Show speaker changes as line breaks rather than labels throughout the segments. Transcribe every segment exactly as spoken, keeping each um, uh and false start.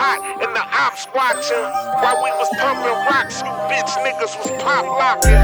hot and the ops watching. While we was pumping rocks, you bitch niggas was pop locking.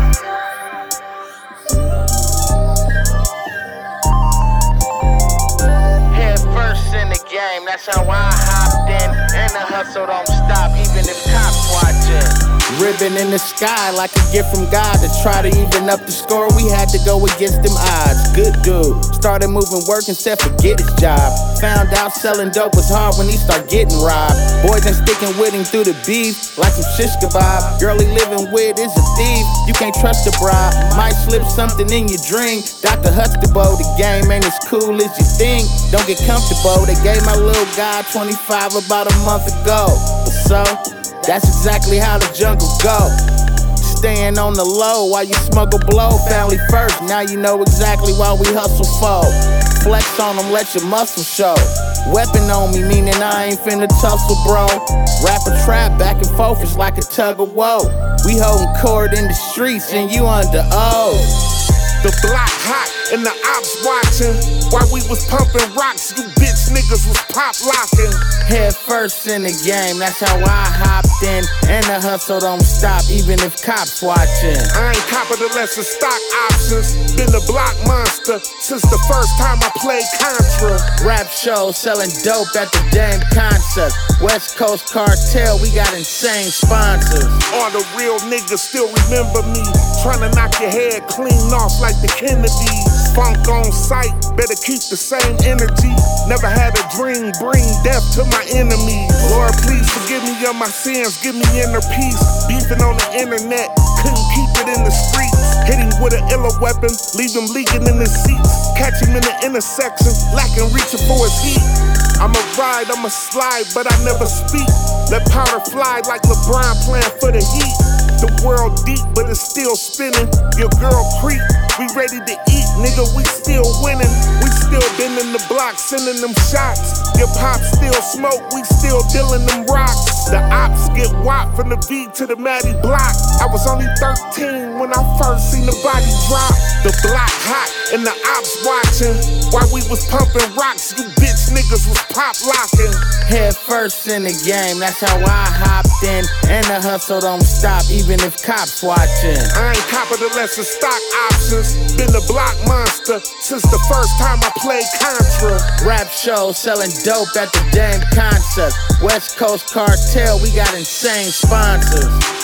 Head first in the game, that's how I hopped in. And the hustle don't stop, even if cops watching.
Ribbon in the sky like a gift from God. To try to even up the score, we had to go against them odds. Good dude, started moving work and said forget his job. Found out selling dope was hard when he started getting robbed. Boys ain't sticking with him through the beef like some shish kebab. Girl he living with is a thief, you can't trust a bribe. Might slip something in your drink. Doctor Huxtable, the game ain't as cool as you think. Don't get comfortable, they gave my little guy twenty-five about a month ago. But so, that's exactly how the jungle go. Staying on the low while you smuggle blow. Family first, now you know exactly why we hustle for. Flex on them, let your muscle show. Weapon on me, meaning I ain't finna tussle, bro. Rap or trap, back and forth, it's like a tug of war. We holding court in the streets and you under oath.
The block hot and the ops watching. While we was pumping rocks, you bitch niggas was pop locking.
Head first in the game, that's how I hopped in. And the hustle don't stop, even if cops watching.
I ain't copping the lesser stock options. Been a block monster since the first time I played Contra.
Rap show selling dope at the damn concert. West Coast Cartel, we got insane sponsors.
All the real niggas still remember me. Trying to knock your head clean off like the Kennedys. Funk on sight, better keep the same energy. Never had a dream, bring death to my enemies. Lord, please forgive me of my sins, give me inner peace. Beefing on the internet, couldn't keep it in the streets. Hitting with an iller weapon, leave him leaking in his seats. Catch him in the intersection, lacking reaching for his heat. I'ma ride, I'ma slide, but I never speak. Let powder fly like LeBron playing for the Heat. The world deep, but it's still spinning. Your girl creep, we ready to eat, nigga, we still winning. We still been in the block, sending them shots. Your pop still smoke, we still dealing them rocks. The ops get whopped from the V to the Matty block. I was only thirteen when I first seen the body drop. The block hot and the ops watching. While we was pumping rocks, you bitch niggas was pop locking.
Head first in the game, that's how I hopped in. And the hustle don't stop, even if cops watching.
I ain't copping the lesser stock options. Been a block monster since the first time I played Contra.
Rap show selling dope at the damn concert. West Coast Cartel, we got insane sponsors.